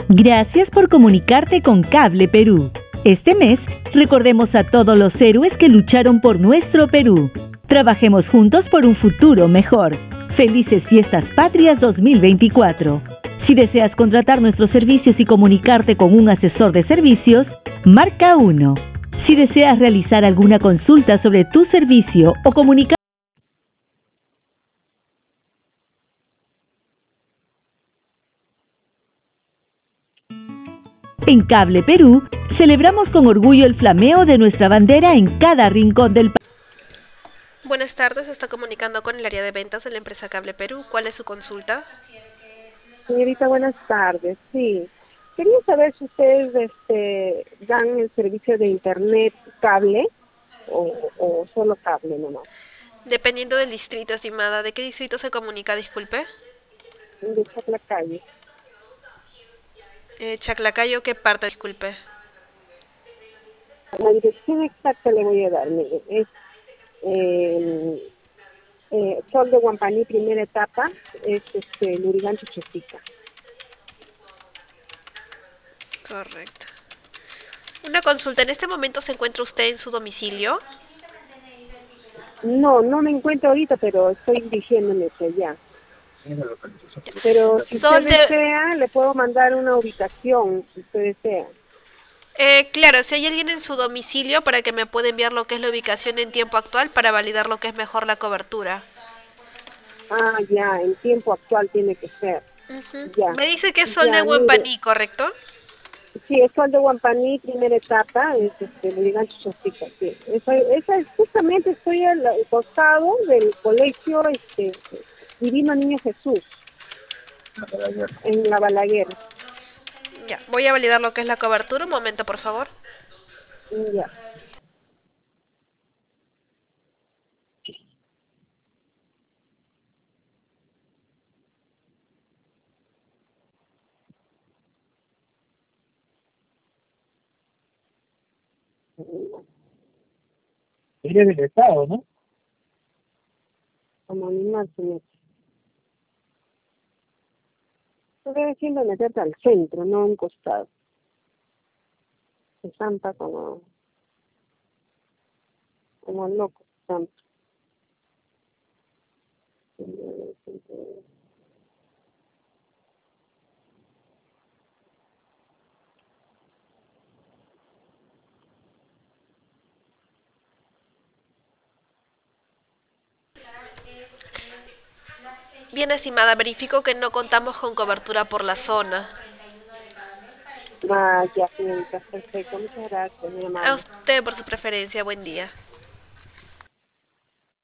Gracias por comunicarte con Cable Perú. Este mes, recordemos a todos los héroes que lucharon por nuestro Perú. Trabajemos juntos por un futuro mejor. Felices Fiestas Patrias 2024. Si deseas contratar nuestros servicios y comunicarte con un asesor de servicios, marca 1. Si deseas realizar alguna consulta sobre tu servicio o comunicar en Cable Perú, celebramos con orgullo el flameo de nuestra bandera en cada rincón del país. Buenas tardes, se está comunicando con el área de ventas de la empresa Cable Perú. ¿Cuál es su consulta? Señorita, buenas tardes. Sí, quería saber si ustedes dan el servicio de internet cable o solo cable nomás. Dependiendo del distrito, estimada, ¿de qué distrito se comunica? Disculpe. De Chaclacalle. Chaclacayo, ¿qué parte? Disculpe. La dirección exacta le voy a dar. Mire, es Sol de Huampaní, primera etapa, es Lurigancho Chosica. Correcto. Una consulta, ¿en este momento se encuentra usted en su domicilio? No me encuentro ahorita, pero estoy dirigiéndome hacia allá. Pero si usted desea, le puedo mandar una ubicación, si usted desea. Claro, si hay alguien en su domicilio para que me pueda enviar lo que es la ubicación en tiempo actual para validar lo que es mejor la cobertura. Ah, ya, en tiempo actual tiene que ser. Ya. Me dice que es Sol de Huampaní, ¿correcto? Sí, es Sol de Huampaní, primera etapa, es Lurigancho Chosica, sí. Esa es, justamente estoy al costado del colegio Divino Niño Jesús, en La Balaguer. Ya, voy a validar lo que es la cobertura. Un momento, por favor. Ya. Eres del Estado, ¿no? Como animal, señor. Estoy haciendo meterte al centro, no a un costado. Se zampa como loco, zampa. Bien, estimada, verifico que no contamos con cobertura por la zona. Ah, ya, señorita, perfecto. Muchas gracias, mi A amable. usted por su preferencia. Buen día.